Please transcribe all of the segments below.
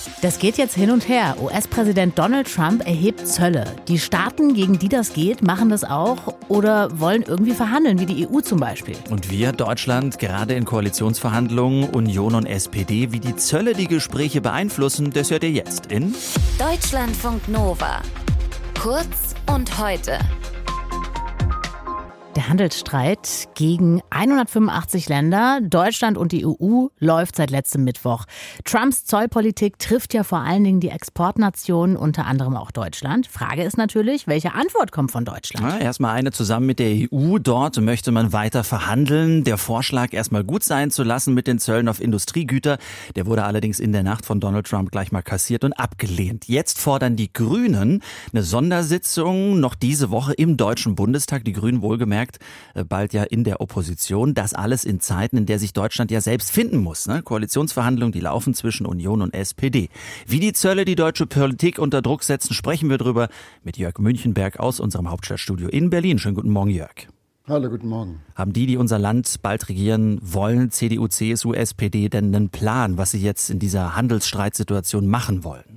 Das geht jetzt hin und her. US-Präsident Donald Trump erhebt Zölle. Die Staaten, gegen die das geht, machen das auch oder wollen irgendwie verhandeln, wie die EU zum Beispiel. Und wir, Deutschland, gerade in Koalitionsverhandlungen, Union und SPD, wie die Zölle die Gespräche beeinflussen, das hört ihr jetzt in Deutschlandfunk Nova. Kurz und heute. Der Handelsstreit gegen 185 Länder, Deutschland und die EU, läuft seit letztem Mittwoch. Trumps Zollpolitik trifft ja vor allen Dingen die Exportnationen, unter anderem auch Deutschland. Frage ist natürlich, welche Antwort kommt von Deutschland? Erstmal eine zusammen mit der EU. Dort möchte man weiter verhandeln. Der Vorschlag, erstmal gut sein zu lassen mit den Zöllen auf Industriegüter, der wurde allerdings in der Nacht von Donald Trump gleich mal kassiert und abgelehnt. Jetzt fordern die Grünen eine Sondersitzung noch diese Woche im Deutschen Bundestag. Die Grünen wohlgemerkt bald ja in der Opposition. Das alles in Zeiten, in der sich Deutschland ja selbst finden muss. Koalitionsverhandlungen, die laufen zwischen Union und SPD. Wie die Zölle die deutsche Politik unter Druck setzen, sprechen wir drüber mit Jörg Münchenberg aus unserem Hauptstadtstudio in Berlin. Schönen guten Morgen, Jörg. Hallo, guten Morgen. Haben die unser Land bald regieren wollen, CDU, CSU, SPD, denn einen Plan, was sie jetzt in dieser Handelsstreitsituation machen wollen?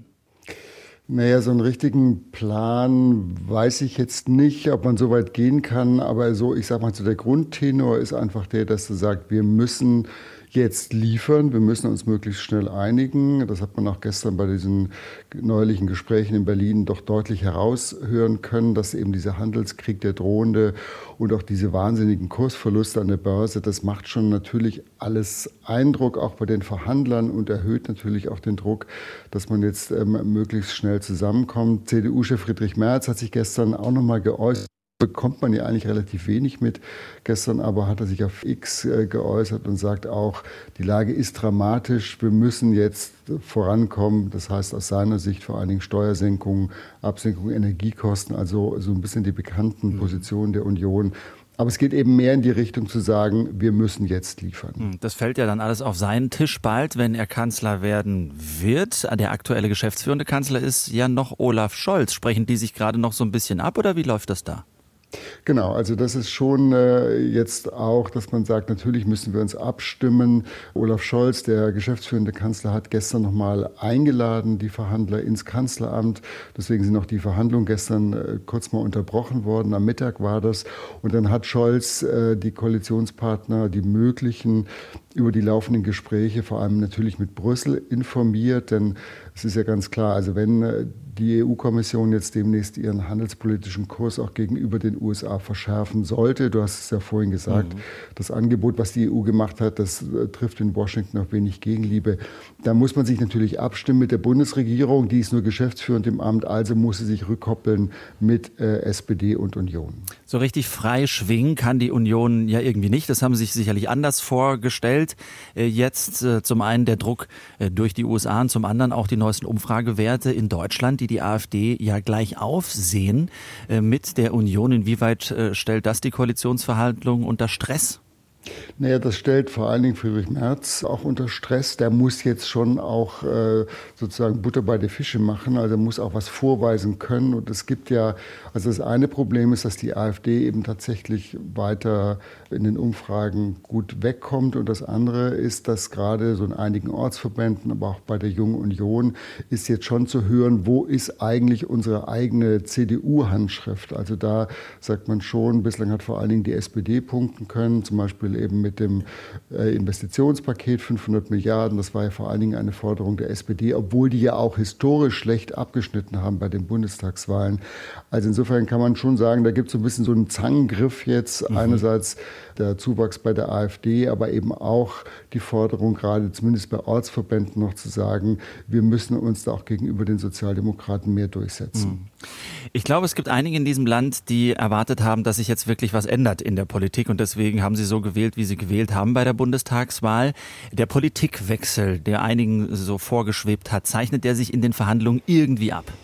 Naja, so einen richtigen Plan weiß ich jetzt nicht, ob man so weit gehen kann. Aber so, ich sag mal, so der Grundtenor ist einfach der, dass du sagst, wir müssen jetzt liefern, wir müssen uns möglichst schnell einigen. Das hat man auch gestern bei diesen neulichen Gesprächen in Berlin doch deutlich heraushören können, dass eben dieser Handelskrieg, der drohende und auch diese wahnsinnigen Kursverluste an der Börse, das macht schon natürlich alles Eindruck, auch bei den Verhandlern, und erhöht natürlich auch den Druck, dass man jetzt möglichst schnell zusammenkommt. CDU-Chef Friedrich Merz hat sich gestern auch nochmal geäußert. Bekommt man ja eigentlich relativ wenig mit. Gestern aber hat er sich auf X geäußert und sagt auch, die Lage ist dramatisch, wir müssen jetzt vorankommen. Das heißt aus seiner Sicht vor allen Dingen Steuersenkungen, Absenkung Energiekosten, also so ein bisschen die bekannten Positionen der Union. Aber es geht eben mehr in die Richtung zu sagen, wir müssen jetzt liefern. Das fällt ja dann alles auf seinen Tisch bald, wenn er Kanzler werden wird. Der aktuelle geschäftsführende Kanzler ist ja noch Olaf Scholz. Sprechen die sich gerade noch so ein bisschen ab oder wie läuft das da? Genau, also das ist schon jetzt auch, dass man sagt, natürlich müssen wir uns abstimmen. Olaf Scholz, der geschäftsführende Kanzler, hat gestern nochmal eingeladen, die Verhandler ins Kanzleramt. Deswegen sind auch die Verhandlungen gestern kurz mal unterbrochen worden. Am Mittag war das. Und dann hat Scholz die Koalitionspartner, die möglichen, über die laufenden Gespräche, vor allem natürlich mit Brüssel, informiert. Denn es ist ja ganz klar, also wenn die EU-Kommission jetzt demnächst ihren handelspolitischen Kurs auch gegenüber den USA verschärfen sollte. Du hast es ja vorhin gesagt, das Angebot, was die EU gemacht hat, das trifft in Washington auf wenig Gegenliebe. Da muss man sich natürlich abstimmen mit der Bundesregierung, die ist nur geschäftsführend im Amt, also muss sie sich rückkoppeln mit SPD und Union. So richtig frei schwingen kann die Union ja irgendwie nicht. Das haben sie sich sicherlich anders vorgestellt. Jetzt zum einen der Druck durch die USA und zum anderen auch die neuesten Umfragewerte in Deutschland, die AfD ja gleich aufsehen mit der Union. Inwieweit stellt das die Koalitionsverhandlungen unter Stress? Naja, das stellt vor allen Dingen Friedrich Merz auch unter Stress. Der muss jetzt schon auch sozusagen Butter bei den Fische machen, also muss auch was vorweisen können. Und es gibt ja, also das eine Problem ist, dass die AfD eben tatsächlich weiter in den Umfragen gut wegkommt. Und das andere ist, dass gerade so in einigen Ortsverbänden, aber auch bei der Jungen Union, ist jetzt schon zu hören, wo ist eigentlich unsere eigene CDU-Handschrift. Also da sagt man schon, bislang hat vor allen Dingen die SPD punkten können, zum Beispiel eben mit dem Investitionspaket 500 Milliarden. Das war ja vor allen Dingen eine Forderung der SPD, obwohl die ja auch historisch schlecht abgeschnitten haben bei den Bundestagswahlen. Also insofern kann man schon sagen, da gibt es so ein bisschen so einen Zangengriff jetzt. Einerseits der Zuwachs bei der AfD, aber eben auch die Forderung, gerade zumindest bei Ortsverbänden noch zu sagen, wir müssen uns da auch gegenüber den Sozialdemokraten mehr durchsetzen. Ich glaube, es gibt einige in diesem Land, die erwartet haben, dass sich jetzt wirklich was ändert in der Politik und deswegen haben sie so gewählt, wie sie gewählt haben bei der Bundestagswahl. Der Politikwechsel, der einigen so vorgeschwebt hat, zeichnet der sich in den Verhandlungen irgendwie ab?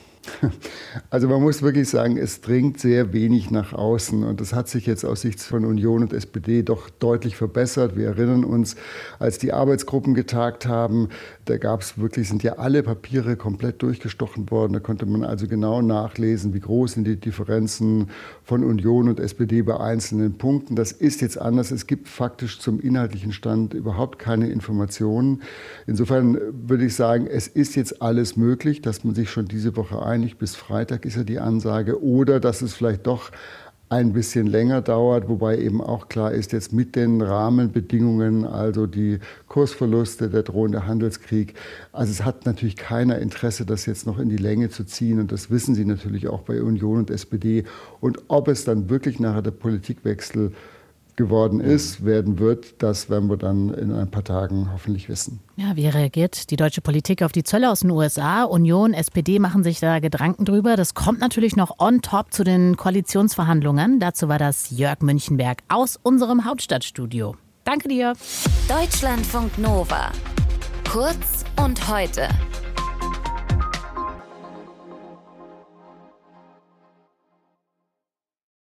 Also man muss wirklich sagen, es dringt sehr wenig nach außen und das hat sich jetzt aus Sicht von Union und SPD doch deutlich verbessert. Wir erinnern uns, als die Arbeitsgruppen getagt haben, da sind ja alle Papiere komplett durchgestochen worden. Da konnte man also genau nachlesen, wie groß sind die Differenzen von Union und SPD bei einzelnen Punkten. Das ist jetzt anders. Es gibt faktisch zum inhaltlichen Stand überhaupt keine Informationen. Insofern würde ich sagen, es ist jetzt alles möglich, dass man sich schon diese Woche einigt. Bis Freitag ist ja die Ansage. Oder dass es vielleicht doch ein bisschen länger dauert, wobei eben auch klar ist, jetzt mit den Rahmenbedingungen, also die Kursverluste, der drohende Handelskrieg, also es hat natürlich keiner Interesse, das jetzt noch in die Länge zu ziehen und das wissen sie natürlich auch bei Union und SPD. Und ob es dann wirklich nachher der Politikwechsel werden wird, das werden wir dann in ein paar Tagen hoffentlich wissen. Ja, wie reagiert die deutsche Politik auf die Zölle aus den USA? Union, SPD machen sich da Gedanken drüber. Das kommt natürlich noch on top zu den Koalitionsverhandlungen. Dazu war das Jörg Münchenberg aus unserem Hauptstadtstudio. Danke dir. Deutschlandfunk Nova. Kurz und heute.